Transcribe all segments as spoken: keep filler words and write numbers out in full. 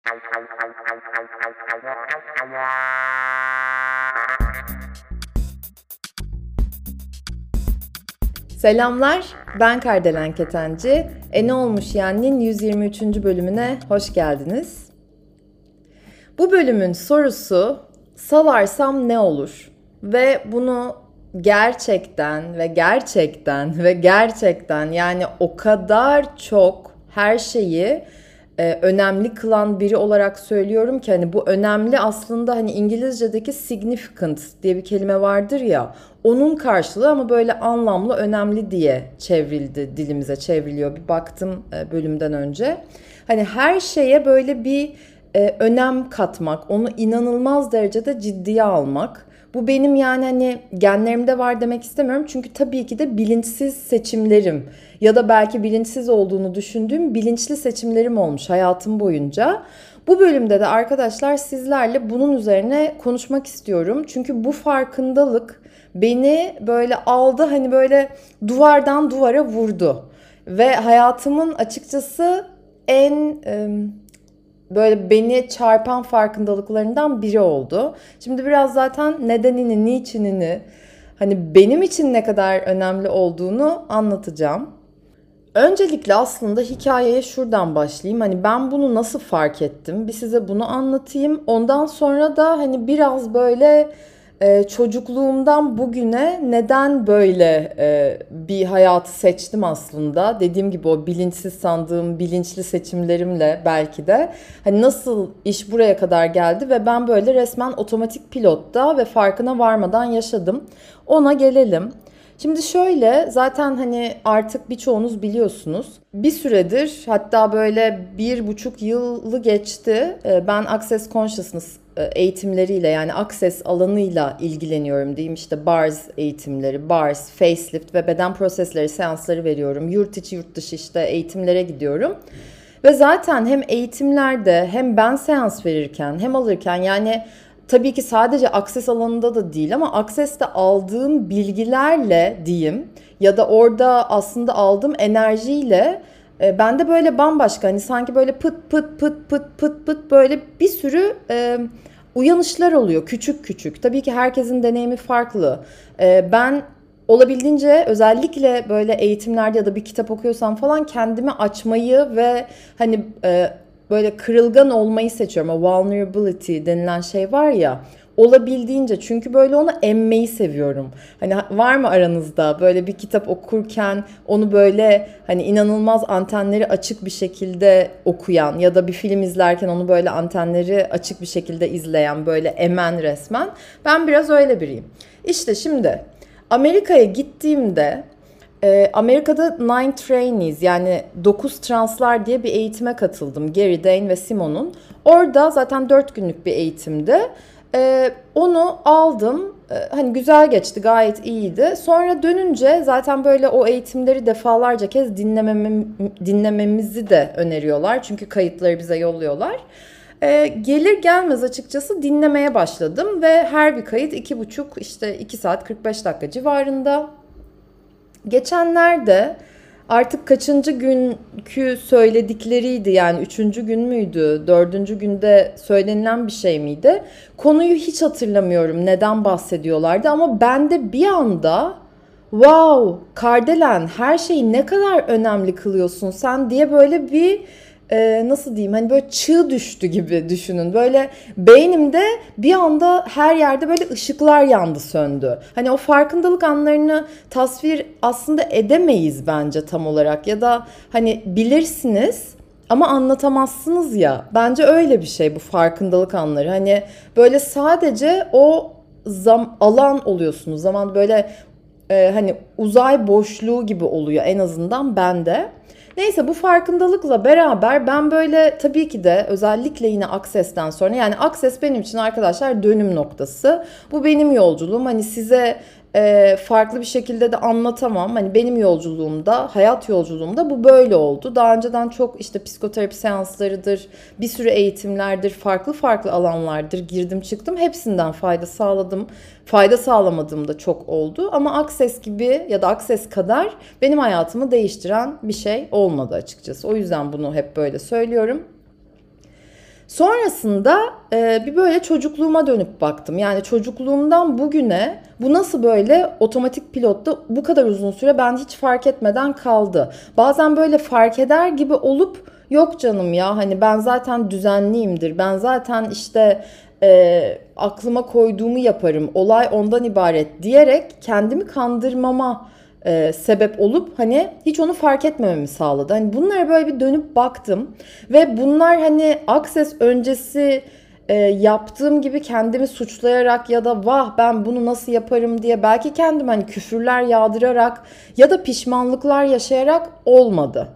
Selamlar, ben Kardelen Ketenci. E ne olmuş yani'nin yüz yirmi üçüncü bölümüne hoş geldiniz. Bu bölümün sorusu, salarsam ne olur? Ve bunu gerçekten ve gerçekten ve gerçekten yani o kadar çok her şeyi e, önemli kılan biri olarak söylüyorum ki hani bu önemli aslında hani İngilizce'deki significant diye bir kelime vardır ya, onun karşılığı ama böyle anlamlı önemli diye çevrildi, dilimize çevriliyor. Bir baktım e, bölümden önce. Hani her şeye böyle bir e, önem katmak, onu inanılmaz derecede ciddiye almak. Bu benim yani hani genlerimde var demek istemiyorum. Çünkü tabii ki de bilinçsiz seçimlerim ya da belki bilinçsiz olduğunu düşündüğüm bilinçli seçimlerim olmuş hayatım boyunca. Bu bölümde de arkadaşlar sizlerle bunun üzerine konuşmak istiyorum. Çünkü bu farkındalık beni böyle aldı, hani böyle duvardan duvara vurdu. Ve hayatımın açıkçası en e, böyle beni çarpan farkındalıklarından biri oldu. Şimdi biraz zaten nedenini, niçinini, hani benim için ne kadar önemli olduğunu anlatacağım. Öncelikle aslında hikayeye şuradan başlayayım. Hani ben bunu nasıl fark ettim? Bir size bunu anlatayım. Ondan sonra da hani biraz böyle e, çocukluğumdan bugüne neden böyle e, bir hayatı seçtim aslında. Dediğim gibi o bilinçsiz sandığım bilinçli seçimlerimle belki de hani nasıl iş buraya kadar geldi ve ben böyle resmen otomatik pilotta ve farkına varmadan yaşadım. Ona gelelim. Şimdi şöyle, zaten hani artık birçoğunuz biliyorsunuz. Bir süredir, hatta böyle bir buçuk yılı geçti. Ben Access Consciousness eğitimleriyle, yani Access alanıyla ilgileniyorum diyeyim. İşte bars eğitimleri, bars, facelift ve beden prosesleri seansları veriyorum. Yurt içi yurt dışı işte eğitimlere gidiyorum. Ve zaten hem eğitimlerde hem ben seans verirken hem alırken, yani tabii ki sadece Access alanında da değil ama Access'te aldığım bilgilerle diyeyim ya da orada aslında aldığım enerjiyle e, bende böyle bambaşka, hani sanki böyle pıt pıt pıt pıt pıt pıt böyle bir sürü e, uyanışlar oluyor küçük küçük. Tabii ki herkesin deneyimi farklı. E, ben olabildiğince özellikle böyle eğitimlerde ya da bir kitap okuyorsam falan kendimi açmayı ve hani e, böyle kırılgan olmayı seçiyorum. O vulnerability denilen şey var ya, olabildiğince, çünkü böyle onu emmeyi seviyorum. Hani var mı aranızda böyle bir kitap okurken onu böyle hani inanılmaz antenleri açık bir şekilde okuyan ya da bir film izlerken onu böyle antenleri açık bir şekilde izleyen, böyle emen resmen. Ben biraz öyle biriyim. İşte şimdi Amerika'ya gittiğimde Ee, Amerika'da Nine Trainees, yani dokuz translar diye bir eğitime katıldım. Gary, Dane ve Simon'un. Orada zaten dört günlük bir eğitimdi. Ee, onu aldım. Ee, hani güzel geçti, gayet iyiydi. Sonra dönünce zaten böyle o eğitimleri defalarca kez dinlemem, dinlememizi de öneriyorlar. Çünkü kayıtları bize yolluyorlar. Ee, gelir gelmez açıkçası dinlemeye başladım ve her bir kayıt iki buçuk işte iki saat kırk beş dakika civarında. Geçenlerde artık kaçıncı günkü söyledikleriydi, yani üçüncü gün müydü, dördüncü günde söylenilen bir şey miydi? Konuyu hiç hatırlamıyorum, neden bahsediyorlardı, ama ben de bir anda wow Kardelen, her şeyi ne kadar önemli kılıyorsun sen diye böyle bir e, nasıl diyeyim, hani böyle çığ düştü gibi düşünün. Böyle beynimde bir anda her yerde böyle ışıklar yandı, söndü. Hani o farkındalık anlarını tasvir aslında edemeyiz bence tam olarak, ya da hani bilirsiniz ama anlatamazsınız ya. Bence öyle bir şey bu farkındalık anları. Hani böyle sadece o zam alan oluyorsunuz. Zaman böyle e, hani uzay boşluğu gibi oluyor, en azından bende. Neyse, bu farkındalıkla beraber ben böyle tabii ki de özellikle yine Access'ten sonra, yani Access benim için arkadaşlar dönüm noktası. Bu benim yolculuğum. Hani size e, farklı bir şekilde de anlatamam. Hani benim yolculuğumda, hayat yolculuğumda bu böyle oldu. Daha önceden çok işte psikoterapi seanslarıdır, bir sürü eğitimlerdir, farklı farklı alanlardır girdim çıktım. Hepsinden fayda sağladım. Fayda sağlamadığım da çok oldu. Ama Access gibi ya da Access kadar benim hayatımı değiştiren bir şey olmadı açıkçası. O yüzden bunu hep böyle söylüyorum. Sonrasında e, bir böyle çocukluğuma dönüp baktım. Yani çocukluğumdan bugüne bu nasıl böyle otomatik pilotta bu kadar uzun süre ben hiç fark etmeden kaldı. Bazen böyle fark eder gibi olup yok canım ya hani ben zaten düzenliyimdir. Ben zaten işte e, aklıma koyduğumu yaparım. Olay ondan ibaret diyerek kendimi kandırmama e, sebep olup hani hiç onu fark etmememi sağladı. Hani bunlara böyle bir dönüp baktım ve bunlar hani Akses öncesi e, yaptığım gibi kendimi suçlayarak ya da vah ben bunu nasıl yaparım diye belki kendim hani küfürler yağdırarak ya da pişmanlıklar yaşayarak olmadı.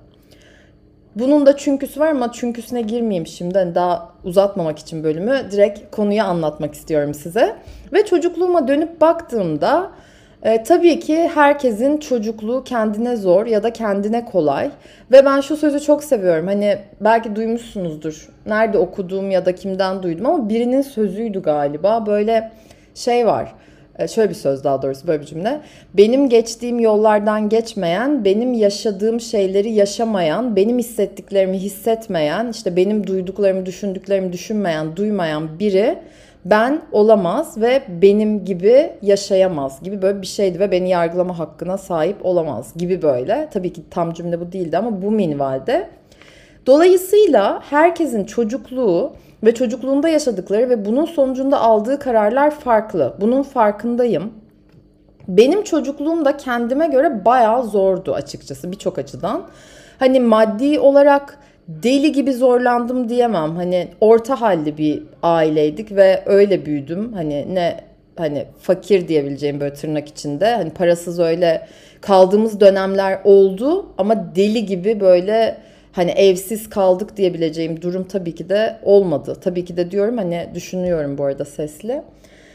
Bunun da çünküsü var ama çünküsüne girmeyeyim şimdi. Hani daha uzatmamak için bölümü direkt konuyu anlatmak istiyorum size. Ve çocukluğuma dönüp baktığımda e, tabii ki herkesin çocukluğu kendine zor ya da kendine kolay. Ve ben şu sözü çok seviyorum. Hani belki duymuşsunuzdur. Nerede okuduğum ya da kimden duydum ama birinin sözüydü galiba. Böyle şey var. E, Şöyle bir söz daha doğrusu böyle bir cümle. Benim geçtiğim yollardan geçmeyen, benim yaşadığım şeyleri yaşamayan, benim hissettiklerimi hissetmeyen, işte benim duyduklarımı, düşündüklerimi düşünmeyen, duymayan biri ben olamaz ve benim gibi yaşayamaz gibi böyle bir şeydi ve beni yargılama hakkına sahip olamaz gibi böyle. Tabii ki tam cümle bu değildi ama bu minvalde. Dolayısıyla herkesin çocukluğu ve çocukluğunda yaşadıkları ve bunun sonucunda aldığı kararlar farklı. Bunun farkındayım. Benim çocukluğum da kendime göre bayağı zordu açıkçası birçok açıdan. Hani maddi olarak deli gibi zorlandım diyemem. Hani orta halli bir aileydik ve öyle büyüdüm. Hani ne hani fakir diyebileceğim böyle tırnak içinde. Hani parasız öyle kaldığımız dönemler oldu ama deli gibi böyle hani evsiz kaldık diyebileceğim durum tabii ki de olmadı. Tabii ki de diyorum hani düşünüyorum bu arada sesli.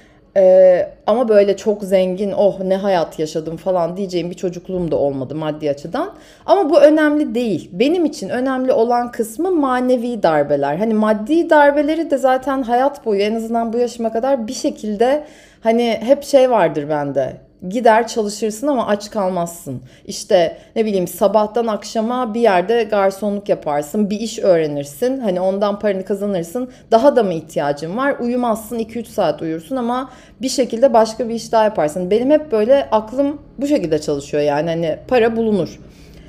Ee, ama böyle çok zengin, oh ne hayat yaşadım falan diyeceğim bir çocukluğum da olmadı maddi açıdan. Ama bu önemli değil. Benim için önemli olan kısmı manevi darbeler. Hani maddi darbeleri de zaten hayat boyu en azından bu yaşıma kadar bir şekilde hani hep şey vardır bende. Gider çalışırsın ama aç kalmazsın. İşte ne bileyim sabahtan akşama bir yerde garsonluk yaparsın, bir iş öğrenirsin. Hani ondan paranı kazanırsın. Daha da mı ihtiyacın var? Uyumazsın, iki üç saat uyursun ama bir şekilde başka bir iş daha yaparsın. Benim hep böyle aklım bu şekilde çalışıyor yani hani para bulunur.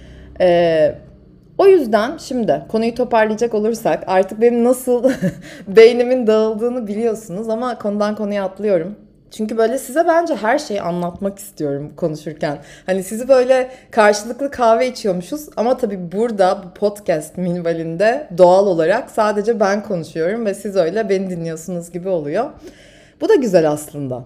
Ee, O yüzden şimdi konuyu toparlayacak olursak artık benim nasıl beynimin dağıldığını biliyorsunuz ama konudan konuya atlıyorum. Çünkü böyle size bence her şeyi anlatmak istiyorum konuşurken. Hani sizi böyle karşılıklı kahve içiyormuşuz ama tabii burada bu podcast minvalinde doğal olarak sadece ben konuşuyorum ve siz öyle beni dinliyorsunuz gibi oluyor. Bu da güzel aslında.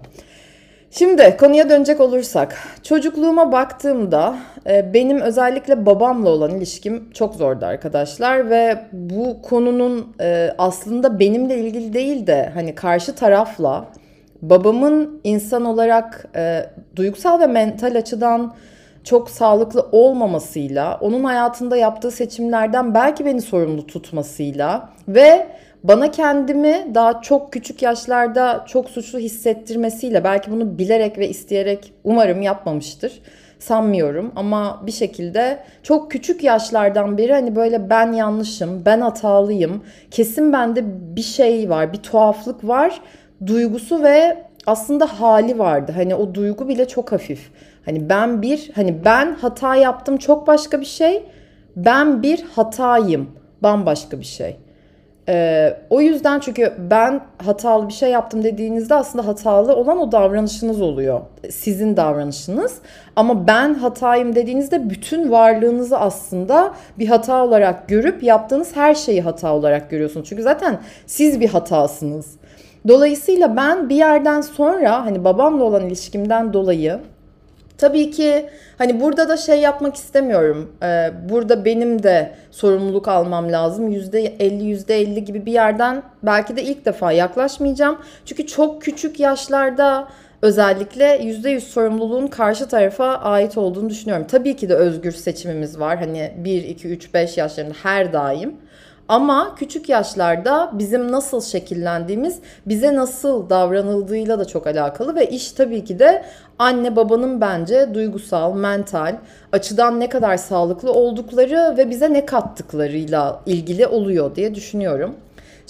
Şimdi konuya dönecek olursak, çocukluğuma baktığımda e, benim özellikle babamla olan ilişkim çok zordu arkadaşlar ve bu konunun e, aslında benimle ilgili değil de hani karşı tarafla babamın insan olarak e, duygusal ve mental açıdan çok sağlıklı olmamasıyla, onun hayatında yaptığı seçimlerden belki beni sorumlu tutmasıyla ve bana kendimi daha çok küçük yaşlarda çok suçlu hissettirmesiyle belki bunu bilerek ve isteyerek umarım yapmamıştır. Sanmıyorum ama bir şekilde çok küçük yaşlardan beri hani böyle ben yanlışım, ben hatalıyım, kesin bende bir şey var, bir tuhaflık var duygusu ve aslında hali vardı. Hani o duygu bile çok hafif. Hani ben bir, hani ben hata yaptım çok başka bir şey. Ben bir hatayım bambaşka bir şey. Ee, o yüzden çünkü ben hatalı bir şey yaptım dediğinizde aslında hatalı olan o davranışınız oluyor. Sizin davranışınız. Ama ben hatayım dediğinizde bütün varlığınızı aslında bir hata olarak görüp yaptığınız her şeyi hata olarak görüyorsunuz. Çünkü zaten siz bir hatasınız. Dolayısıyla ben bir yerden sonra hani babamla olan ilişkimden dolayı tabii ki hani burada da şey yapmak istemiyorum. Ee, burada benim de sorumluluk almam lazım. yüzde elli yüzde elli gibi bir yerden belki de ilk defa yaklaşmayacağım. Çünkü çok küçük yaşlarda özellikle yüzde yüz sorumluluğun karşı tarafa ait olduğunu düşünüyorum. Tabii ki de özgür seçimimiz var. Hani bir, iki, üç, beş yaşlarında her daim. Ama küçük yaşlarda bizim nasıl şekillendiğimiz, bize nasıl davranıldığıyla da çok alakalı ve iş tabii ki de anne babanın bence duygusal, mental açıdan ne kadar sağlıklı oldukları ve bize ne kattıklarıyla ilgili oluyor diye düşünüyorum.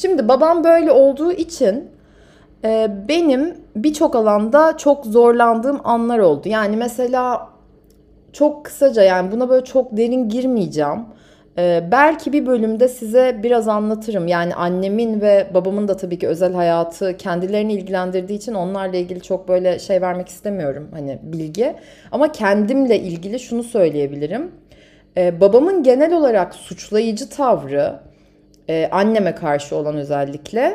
Şimdi babam böyle olduğu için e, benim birçok alanda çok zorlandığım anlar oldu. Yani mesela çok kısaca, yani buna böyle çok derin girmeyeceğim. Ee, belki bir bölümde size biraz anlatırım. Yani annemin ve babamın da tabii ki özel hayatı kendilerini ilgilendirdiği için onlarla ilgili çok böyle şey vermek istemiyorum, hani bilgi. Ama kendimle ilgili şunu söyleyebilirim. Ee, babamın genel olarak suçlayıcı tavrı, e, anneme karşı olan özellikle,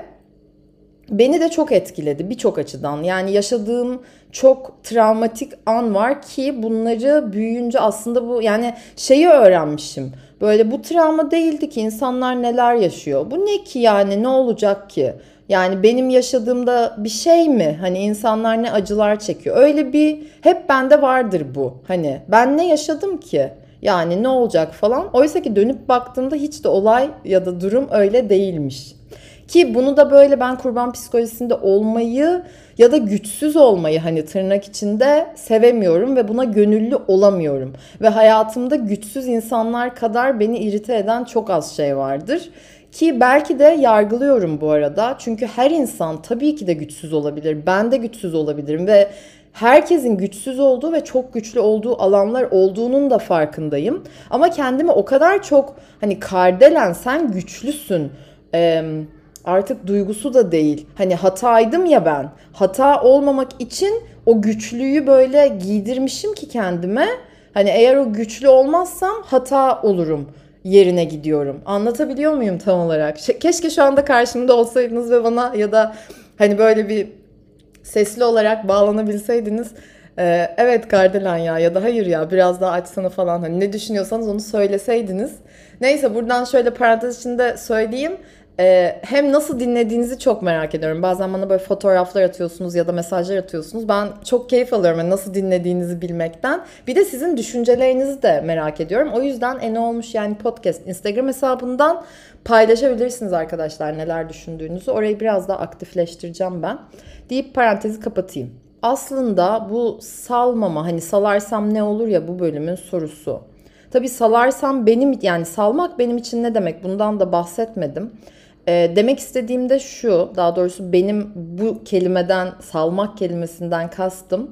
beni de çok etkiledi birçok açıdan. Yani yaşadığım çok travmatik an var ki bunları büyüyünce aslında bu, yani şeyi öğrenmişim. Böyle bu travma değildi ki, insanlar neler yaşıyor. Bu ne ki, yani ne olacak ki? Yani benim yaşadığımda bir şey mi? Hani insanlar ne acılar çekiyor. Öyle bir, hep bende vardır bu. Hani ben ne yaşadım ki? Yani ne olacak falan. Oysa ki dönüp baktığımda hiç de olay ya da durum öyle değilmiş. Ki bunu da böyle ben kurban psikolojisinde olmayı ya da güçsüz olmayı, hani tırnak içinde, sevemiyorum ve buna gönüllü olamıyorum. Ve hayatımda güçsüz insanlar kadar beni irite eden çok az şey vardır. Ki belki de yargılıyorum bu arada. Çünkü her insan tabii ki de güçsüz olabilir. Ben de güçsüz olabilirim ve herkesin güçsüz olduğu ve çok güçlü olduğu alanlar olduğunun da farkındayım. Ama kendimi o kadar çok, hani Kardelen sen güçlüsün, Ee, artık duygusu da değil. Hani hataydım ya ben. Hata olmamak için o güçlüyü böyle giydirmişim ki kendime. Hani eğer o güçlü olmazsam hata olurum yerine gidiyorum. Anlatabiliyor muyum tam olarak? Keşke şu anda karşımda olsaydınız ve bana, ya da hani böyle bir sesli olarak bağlanabilseydiniz. Ee, evet Kardelen ya, ya da hayır ya biraz daha açsana falan, hani ne düşünüyorsanız onu söyleseydiniz. Neyse, buradan şöyle parantez içinde söyleyeyim. Ee, hem nasıl dinlediğinizi çok merak ediyorum. Bazen bana böyle fotoğraflar atıyorsunuz ya da mesajlar atıyorsunuz. Ben çok keyif alıyorum yani nasıl dinlediğinizi bilmekten. Bir de sizin düşüncelerinizi de merak ediyorum. O yüzden E Ne Olmuş Yani Podcast Instagram hesabından paylaşabilirsiniz arkadaşlar neler düşündüğünüzü. Orayı biraz daha aktifleştireceğim ben. Deyip parantezi kapatayım. Aslında bu salmama, hani salarsam ne olur ya, bu bölümün sorusu. Tabii salarsam benim, yani salmak benim için ne demek, bundan da bahsetmedim. E, demek istediğim de şu, daha doğrusu benim bu kelimeden, salmak kelimesinden kastım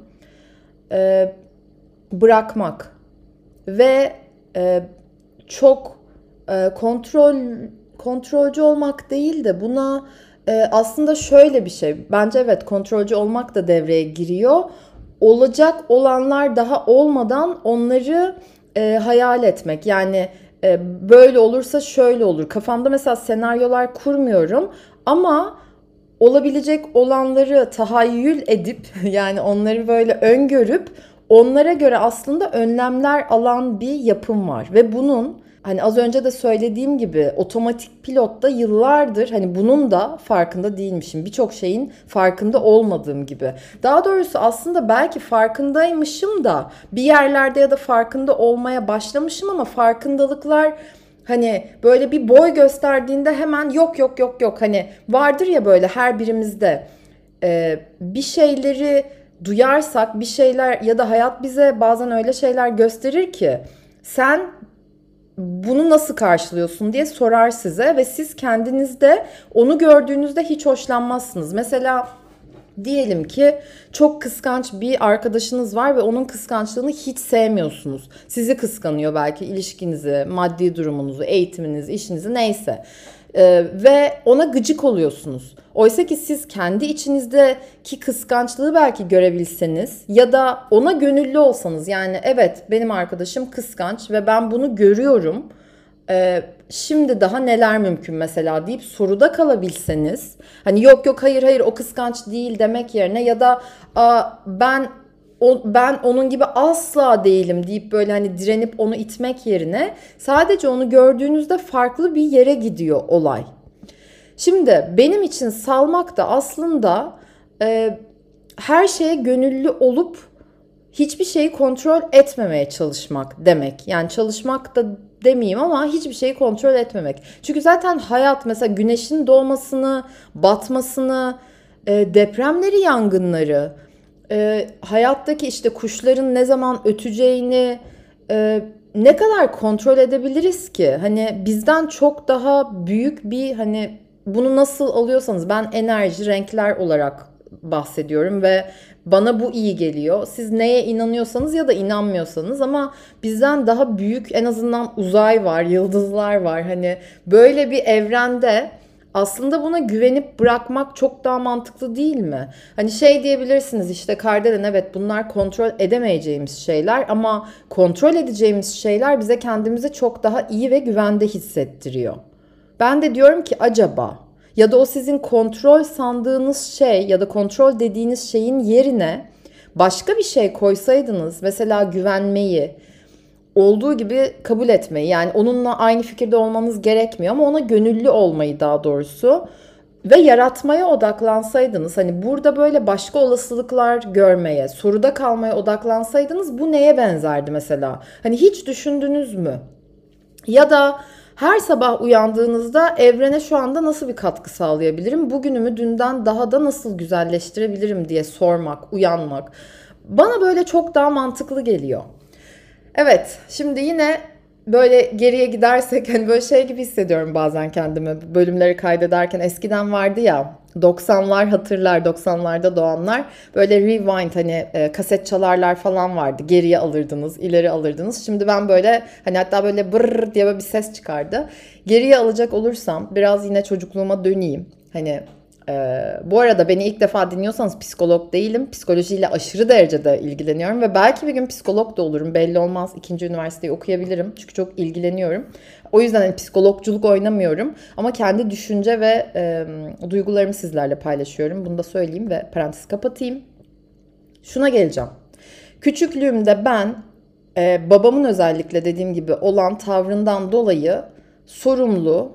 e, bırakmak ve e, çok e, kontrol kontrolcü olmak değil de buna e, aslında şöyle bir şey. Bence evet, kontrolcü olmak da devreye giriyor. Olacak olanlar daha olmadan onları e, hayal etmek. Yani e, böyle olursa şöyle olur. Kafamda mesela senaryolar kurmuyorum ama olabilecek olanları tahayyül edip yani onları böyle öngörüp onlara göre aslında önlemler alan bir yapım var. Ve bunun, hani az önce de söylediğim gibi, otomatik pilotta yıllardır hani bunun da farkında değilmişim. Birçok şeyin farkında olmadığım gibi. Daha doğrusu aslında belki farkındaymışım da bir yerlerde ya da farkında olmaya başlamışım ama farkındalıklar hani böyle bir boy gösterdiğinde hemen yok yok yok yok, hani vardır ya böyle her birimizde e, bir şeyleri duyarsak, bir şeyler ya da hayat bize bazen öyle şeyler gösterir ki sen bunu nasıl karşılıyorsun diye sorar size ve siz kendiniz de onu gördüğünüzde hiç hoşlanmazsınız. Mesela diyelim ki çok kıskanç bir arkadaşınız var ve onun kıskançlığını hiç sevmiyorsunuz. Sizi kıskanıyor belki, ilişkinizi, maddi durumunuzu, eğitiminizi, işinizi, neyse. Ee, ve ona gıcık oluyorsunuz. Oysa ki siz kendi içinizdeki kıskançlığı belki görebilseniz ya da ona gönüllü olsanız, yani evet benim arkadaşım kıskanç ve ben bunu görüyorum. Ee, şimdi daha neler mümkün mesela deyip soruda kalabilseniz, hani yok yok hayır hayır o kıskanç değil demek yerine ya da ben o, ben onun gibi asla değilim deyip böyle hani direnip onu itmek yerine sadece onu gördüğünüzde farklı bir yere gidiyor olay. Şimdi benim için salmak da aslında e, her şeye gönüllü olup hiçbir şeyi kontrol etmemeye çalışmak demek. Yani çalışmak da demeyeyim ama hiçbir şeyi kontrol etmemek. Çünkü zaten hayat, mesela güneşin doğmasını, batmasını, e, depremleri, yangınları, e, hayattaki işte kuşların ne zaman öteceğini e, ne kadar kontrol edebiliriz ki? Hani bizden çok daha büyük bir hani bunu nasıl alıyorsanız, ben enerji, renkler olarak bahsediyorum ve bana bu iyi geliyor. Siz neye inanıyorsanız ya da inanmıyorsanız, ama bizden daha büyük, en azından uzay var, yıldızlar var. Hani böyle bir evrende aslında buna güvenip bırakmak çok daha mantıklı değil mi? Hani şey diyebilirsiniz, işte Kardelen, evet bunlar kontrol edemeyeceğimiz şeyler ama kontrol edeceğimiz şeyler bize kendimizi çok daha iyi ve güvende hissettiriyor. Ben de diyorum ki acaba, ya da o sizin kontrol sandığınız şey ya da kontrol dediğiniz şeyin yerine başka bir şey koysaydınız, mesela güvenmeyi, olduğu gibi kabul etmeyi, yani onunla aynı fikirde olmanız gerekmiyor ama ona gönüllü olmayı daha doğrusu ve yaratmaya odaklansaydınız, hani burada böyle başka olasılıklar görmeye, soruda kalmaya odaklansaydınız, bu neye benzerdi mesela? Hani hiç düşündünüz mü? Ya da her sabah uyandığınızda evrene şu anda nasıl bir katkı sağlayabilirim? Bugünümü dünden daha da nasıl güzelleştirebilirim diye sormak, uyanmak. Bana böyle çok daha mantıklı geliyor. Evet, şimdi yine böyle geriye gidersek, hani böyle şey gibi hissediyorum bazen kendimi bölümleri kaydederken. Eskiden vardı ya, doksanlar hatırlar, doksanlarda doğanlar, böyle rewind, hani e, kaset çalarlar falan vardı. Geriye alırdınız, ileri alırdınız. Şimdi ben böyle, hani hatta böyle brrr diye böyle bir ses çıkardı. Geriye alacak olursam biraz yine çocukluğuma döneyim. Hani ee, bu arada beni ilk defa dinliyorsanız, psikolog değilim. Psikolojiyle aşırı derecede ilgileniyorum ve belki bir gün psikolog da olurum. Belli olmaz. İkinci üniversiteyi okuyabilirim. Çünkü çok ilgileniyorum. O yüzden hani psikologculuk oynamıyorum. Ama kendi düşünce ve e, duygularımı sizlerle paylaşıyorum. Bunu da söyleyeyim ve parantez kapatayım. Şuna geleceğim. Küçüklüğümde ben e, babamın özellikle dediğim gibi olan tavrından dolayı sorumlu,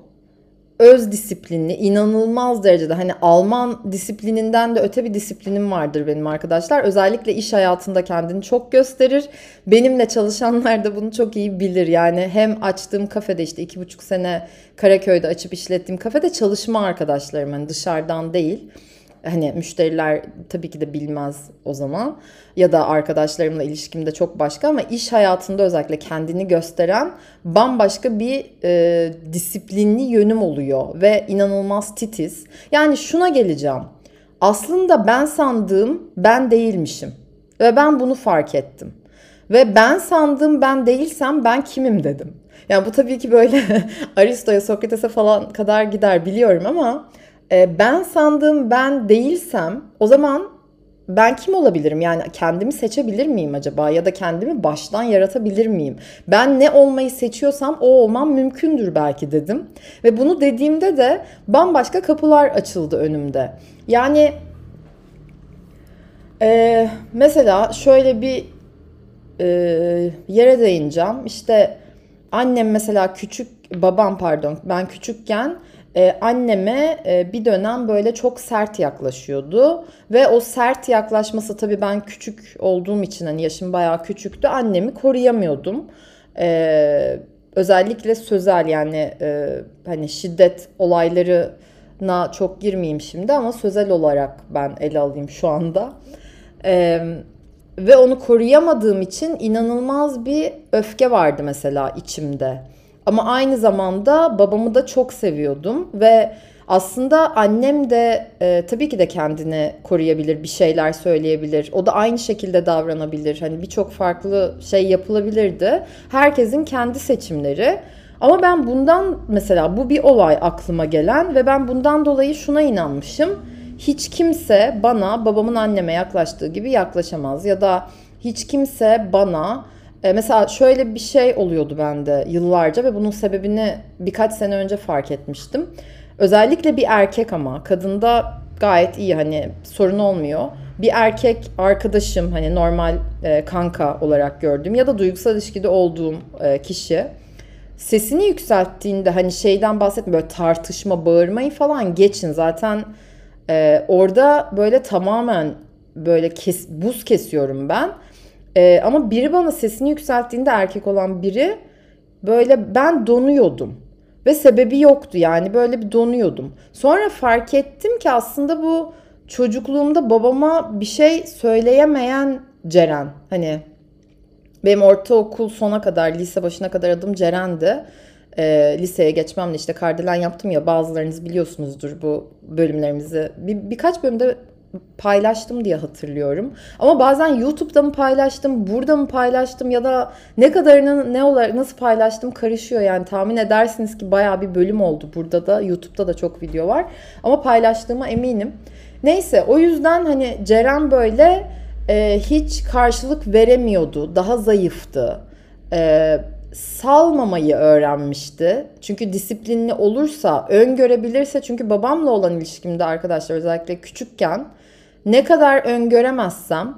öz disiplinli, inanılmaz derecede, hani Alman disiplininden de öte bir disiplinim vardır benim arkadaşlar. Özellikle iş hayatında kendini çok gösterir. Benimle çalışanlar da bunu çok iyi bilir. Yani hem açtığım kafede, işte iki buçuk sene Karaköy'de açıp işlettiğim kafede çalışma arkadaşlarım, hani dışarıdan değil. Hani müşteriler tabii ki de bilmez o zaman, ya da arkadaşlarımla ilişkimde çok başka, ama iş hayatında özellikle kendini gösteren bambaşka bir e, disiplinli yönüm oluyor ve inanılmaz titiz. Yani şuna geleceğim. Aslında ben sandığım ben değilmişim ve ben bunu fark ettim. Ve ben sandığım ben değilsem ben kimim dedim. Yani bu tabii ki böyle Aristo'ya, Sokrates'e falan kadar gider biliyorum, ama e, ben sandığım ben değilsem o zaman ben kim olabilirim? Yani kendimi seçebilir miyim acaba? Ya da kendimi baştan yaratabilir miyim? Ben ne olmayı seçiyorsam o olmam mümkündür belki dedim. Ve bunu dediğimde de bambaşka kapılar açıldı önümde. Yani e, mesela şöyle bir e, yere değineceğim. İşte annem mesela küçük, babam pardon, ben küçükken e, anneme e, bir dönem böyle çok sert yaklaşıyordu. Ve o sert yaklaşması, tabii ben küçük olduğum için, hani yaşım bayağı küçüktü, annemi koruyamıyordum. E, özellikle sözel, yani e, hani şiddet olaylarına çok girmeyeyim şimdi, ama sözel olarak ben ele alayım şu anda. E, Ve onu koruyamadığım için inanılmaz bir öfke vardı mesela içimde. Ama aynı zamanda babamı da çok seviyordum ve aslında annem de e, tabii ki de kendini koruyabilir, bir şeyler söyleyebilir. O da aynı şekilde davranabilir. Hani birçok farklı şey yapılabilirdi. Herkesin kendi seçimleri. Ama ben bundan, mesela bu bir olay aklıma gelen ve ben bundan dolayı şuna inanmışım. Hiç kimse bana babamın anneme yaklaştığı gibi yaklaşamaz, ya da hiç kimse bana e, mesela şöyle bir şey oluyordu bende yıllarca ve bunun sebebini birkaç sene önce fark etmiştim. Özellikle bir erkek, ama kadında gayet iyi, hani sorun olmuyor. Bir erkek arkadaşım, hani normal e, kanka olarak gördüğüm ya da duygusal ilişkide olduğum e, kişi sesini yükselttiğinde, hani şeyden bahsetmiyorum, böyle tartışma, bağırmayı falan geçin zaten. Ee, orada böyle tamamen böyle kes, buz kesiyorum ben. Ee, ama biri bana sesini yükselttiğinde, erkek olan biri, böyle ben donuyordum. Ve sebebi yoktu, yani böyle bir donuyordum. Sonra fark ettim ki aslında bu çocukluğumda babama bir şey söyleyemeyen Ceren. Hani benim ortaokul sona kadar, lise başına kadar adım Ceren'di. e, liseye geçmemle işte kardelen yaptım ya, bazılarınız biliyorsunuzdur bu bölümlerimizi. Bir, birkaç bölümde paylaştım diye hatırlıyorum. Ama bazen YouTube'da mı paylaştım, burada mı paylaştım ya da ne kadarını ne olarak nasıl paylaştım karışıyor yani. Tahmin edersiniz ki bayağı bir bölüm oldu. Burada da YouTube'da da çok video var. Ama paylaştığıma eminim. Neyse, o yüzden hani Ceren böyle e, hiç karşılık veremiyordu. Daha zayıftı. E, salmamayı öğrenmişti. Çünkü disiplinli olursa, öngörebilirse, çünkü babamla olan ilişkimde arkadaşlar özellikle küçükken ne kadar öngöremezsem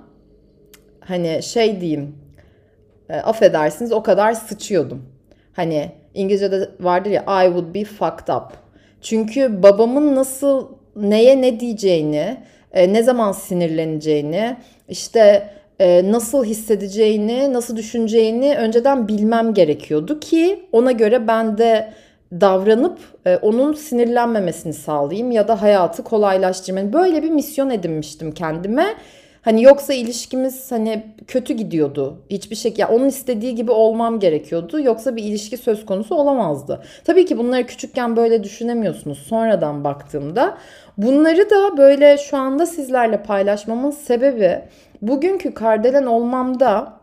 hani şey diyeyim, e, affedersiniz, o kadar sıçıyordum. Hani İngilizce'de vardır ya, I would be fucked up. Çünkü babamın nasıl, neye ne diyeceğini, e, ne zaman sinirleneceğini, işte e, nasıl hissedeceğini, nasıl düşüneceğini önceden bilmem gerekiyordu ki ona göre ben de davranıp e, onun sinirlenmemesini sağlayayım ya da hayatı kolaylaştırmayayım. Böyle bir misyon edinmiştim kendime. Hani yoksa ilişkimiz hani kötü gidiyordu. Hiçbir şekilde yani onun istediği gibi olmam gerekiyordu. Yoksa bir ilişki söz konusu olamazdı. Tabii ki bunları küçükken böyle düşünemiyorsunuz. Sonradan baktığımda bunları da böyle şu anda sizlerle paylaşmamın sebebi, bugünkü kardelen olmamda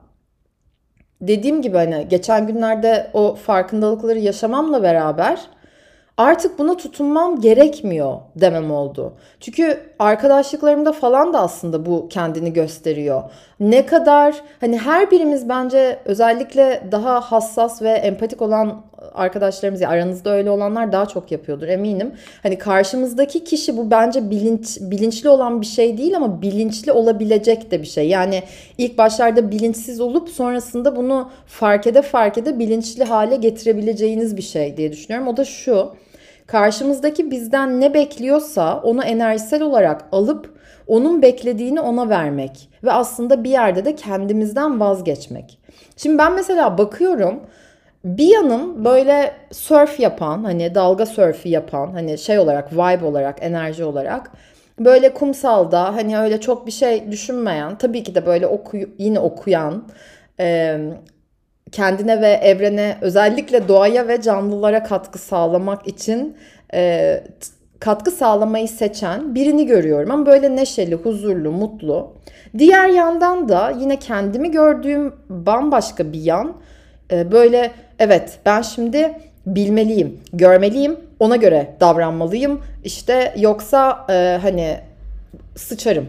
dediğim gibi hani geçen günlerde o farkındalıkları yaşamamla beraber artık buna tutunmam gerekmiyor demem oldu. Çünkü arkadaşlıklarımda falan da aslında bu kendini gösteriyor. Ne kadar hani her birimiz bence özellikle daha hassas ve empatik olan arkadaşlarımız, ya aranızda öyle olanlar daha çok yapıyordur eminim. Hani karşımızdaki kişi, bu bence bilinç bilinçli olan bir şey değil ama bilinçli olabilecek de bir şey. Yani ilk başlarda bilinçsiz olup sonrasında bunu fark ede fark ede bilinçli hale getirebileceğiniz bir şey diye düşünüyorum. O da şu: karşımızdaki bizden ne bekliyorsa onu enerjisel olarak alıp onun beklediğini ona vermek ve aslında bir yerde de kendimizden vazgeçmek. Şimdi ben mesela bakıyorum, bir yanım böyle surf yapan, hani dalga sörfü yapan, hani şey olarak, vibe olarak, enerji olarak böyle kumsalda hani öyle çok bir şey düşünmeyen, tabii ki de böyle oku, yine okuyan, e, kendine ve evrene, özellikle doğaya ve canlılara katkı sağlamak için e, katkı sağlamayı seçen birini görüyorum. Ama böyle neşeli, huzurlu, mutlu. Diğer yandan da yine kendimi gördüğüm bambaşka bir yan. E, böyle evet, ben şimdi bilmeliyim, görmeliyim, ona göre davranmalıyım. İşte yoksa e, hani sıçarım.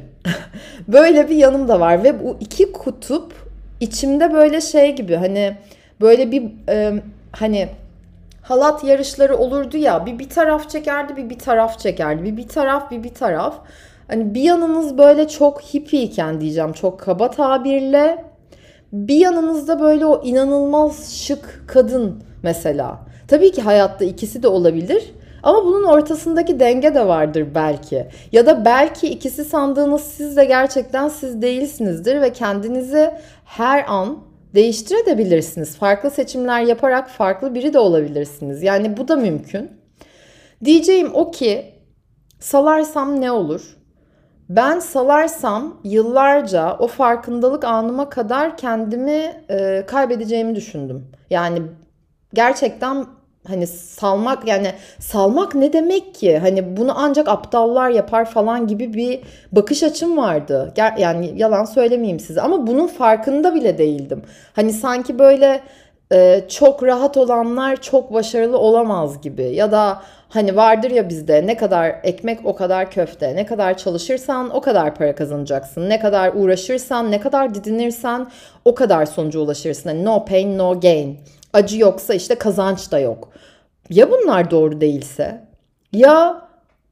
Böyle bir yanım da var ve bu iki kutup içimde böyle şey gibi, hani böyle bir e, hani halat yarışları olurdu ya, bir bir taraf çekerdi, bir bir taraf çekerdi, bir bir taraf, bir bir taraf. Hani bir yanınız böyle çok hippiyken diyeceğim, çok kaba tabirle, bir yanınızda böyle o inanılmaz şık kadın mesela. Tabii ki hayatta ikisi de olabilir. Ama bunun ortasındaki denge de vardır belki. Ya da belki ikisi sandığınız siz de gerçekten siz değilsinizdir ve kendinizi her an değiştirebilirsiniz. Farklı seçimler yaparak farklı biri de olabilirsiniz. Yani bu da mümkün. Diyeceğim o ki, salarsam ne olur? Ben salarsam yıllarca o farkındalık anıma kadar kendimi e, kaybedeceğimi düşündüm. Yani gerçekten hani salmak, yani salmak ne demek ki? Hani bunu ancak aptallar yapar falan gibi bir bakış açım vardı. Yani yalan söylemeyeyim size, ama bunun farkında bile değildim. Hani sanki böyle e, çok rahat olanlar çok başarılı olamaz gibi, ya da hani vardır ya bizde, ne kadar ekmek o kadar köfte, ne kadar çalışırsan o kadar para kazanacaksın, ne kadar uğraşırsan, ne kadar didinirsen o kadar sonuca ulaşırsın. Hani no pain no gain. Acı yoksa işte kazanç da yok. Ya bunlar doğru değilse? Ya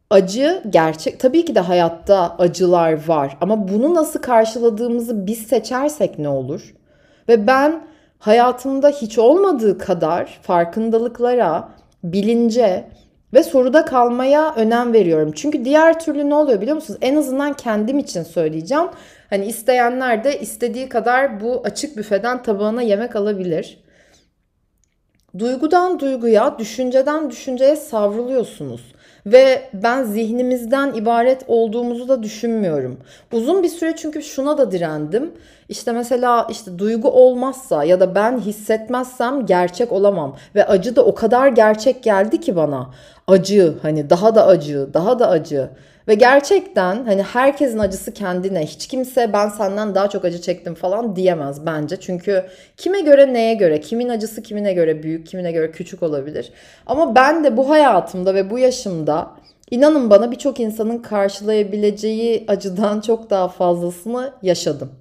acı gerçek, tabii ki de hayatta acılar var ama bunu nasıl karşıladığımızı biz seçersek ne olur? Ve ben hayatımda hiç olmadığı kadar farkındalıklara, bilince ve soruda kalmaya önem veriyorum. Çünkü diğer türlü ne oluyor biliyor musunuz? En azından kendim için söyleyeceğim. Hani isteyenler de istediği kadar bu açık büfeden tabağına yemek alabilir. Duygudan duyguya, düşünceden düşünceye savruluyorsunuz. Ve ben zihnimizden ibaret olduğumuzu da düşünmüyorum. Uzun bir süre çünkü şuna da direndim. İşte mesela işte duygu olmazsa ya da ben hissetmezsem gerçek olamam. Ve acı da o kadar gerçek geldi ki bana. Acı, hani daha da acı, daha da acı. Ve gerçekten hani herkesin acısı kendine. Hiç kimse ben senden daha çok acı çektim falan diyemez bence. Çünkü kime göre neye göre, kimin acısı kimine göre büyük, kimine göre küçük olabilir. Ama ben de bu hayatımda ve bu yaşımda inanın bana birçok insanın karşılayabileceği acıdan çok daha fazlasını yaşadım.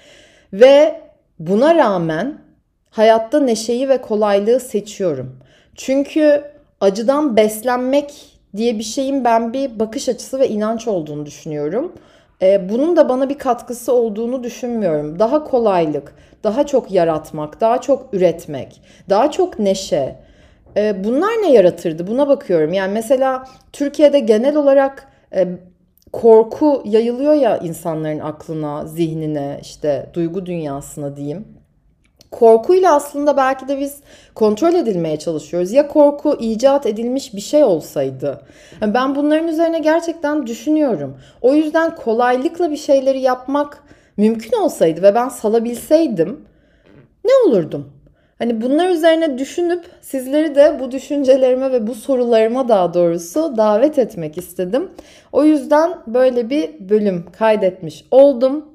Ve buna rağmen hayatta neşeyi ve kolaylığı seçiyorum. Çünkü acıdan beslenmek diye bir şeyin ben bir bakış açısı ve inanç olduğunu düşünüyorum. Ee, bunun da bana bir katkısı olduğunu düşünmüyorum. Daha kolaylık, daha çok yaratmak, daha çok üretmek, daha çok neşe. Ee, bunlar ne yaratırdı? Buna bakıyorum. Yani mesela Türkiye'de genel olarak e, korku yayılıyor ya insanların aklına, zihnine, işte duygu dünyasına diyeyim. Korkuyla aslında belki de biz kontrol edilmeye çalışıyoruz. Ya korku icat edilmiş bir şey olsaydı? Yani ben bunların üzerine gerçekten düşünüyorum. O yüzden kolaylıkla bir şeyleri yapmak mümkün olsaydı ve ben salabilseydim ne olurdum? Hani bunlar üzerine düşünüp sizleri de bu düşüncelerime ve bu sorularıma daha doğrusu davet etmek istedim. O yüzden böyle bir bölüm kaydetmiş oldum.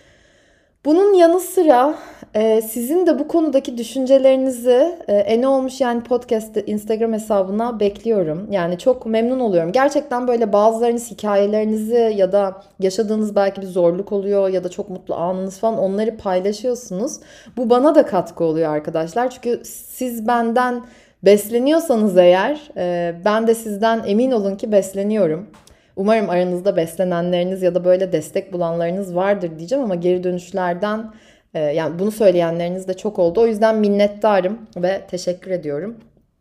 Bunun yanı sıra e, sizin de bu konudaki düşüncelerinizi e, E Ne Olmuş Yani Podcast Instagram hesabına bekliyorum. Yani çok memnun oluyorum. Gerçekten böyle bazılarınız hikayelerinizi ya da yaşadığınız belki bir zorluk oluyor ya da çok mutlu anınız falan onları paylaşıyorsunuz. Bu bana da katkı oluyor arkadaşlar. Çünkü siz benden besleniyorsanız eğer e, ben de sizden emin olun ki besleniyorum. Umarım aranızda beslenenleriniz ya da böyle destek bulanlarınız vardır diyeceğim ama geri dönüşlerden e, yani bunu söyleyenleriniz de çok oldu. O yüzden minnettarım ve teşekkür ediyorum.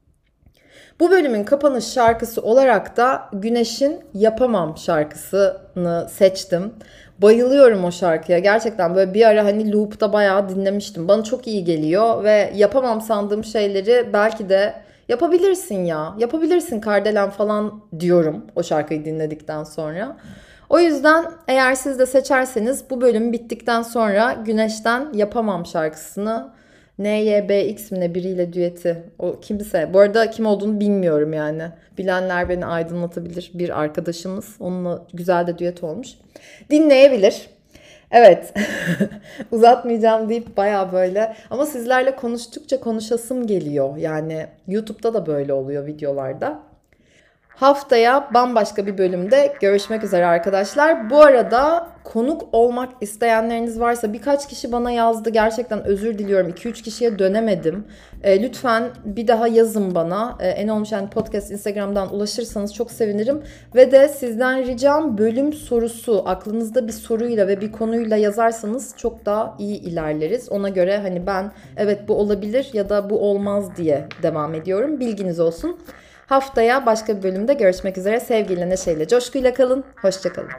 Bu bölümün kapanış şarkısı olarak da Güneş'in Yapamam şarkısını seçtim. Bayılıyorum o şarkıya. Gerçekten böyle bir ara hani loop'ta bayağı dinlemiştim. Bana çok iyi geliyor ve yapamam sandığım şeyleri belki de yapabilirsin ya. Yapabilirsin Kardelen falan diyorum o şarkıyı dinledikten sonra. O yüzden eğer siz de seçerseniz bu bölüm bittikten sonra Güneş'ten Yapamam şarkısını N Y B X mi ne biriyle düeti. O kimse. Bu arada kim olduğunu bilmiyorum yani. Bilenler beni aydınlatabilir. Bir arkadaşımız. Onunla güzel de düet olmuş. Dinleyebilir. Evet. Uzatmayacağım deyip baya böyle. Ama sizlerle konuştukça konuşasım geliyor. Yani YouTube'da da böyle oluyor videolarda. Haftaya bambaşka bir bölümde görüşmek üzere arkadaşlar. Bu arada konuk olmak isteyenleriniz varsa birkaç kişi bana yazdı. Gerçekten özür diliyorum. iki üç kişiye dönemedim. E, lütfen bir daha yazın bana. E, En Olmuş Yani Podcast Instagram'dan ulaşırsanız çok sevinirim. Ve de sizden ricam bölüm sorusu. Aklınızda bir soruyla ve bir konuyla yazarsanız çok daha iyi ilerleriz. Ona göre hani ben evet bu olabilir ya da bu olmaz diye devam ediyorum. Bilginiz olsun. Haftaya başka bir bölümde görüşmek üzere. Sevgiyle, neşeyle, coşkuyla kalın. Hoşça kalın.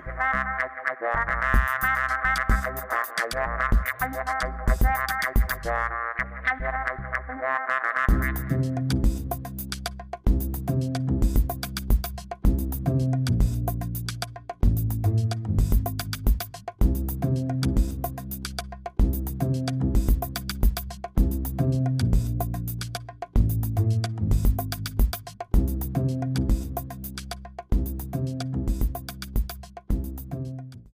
Thank you.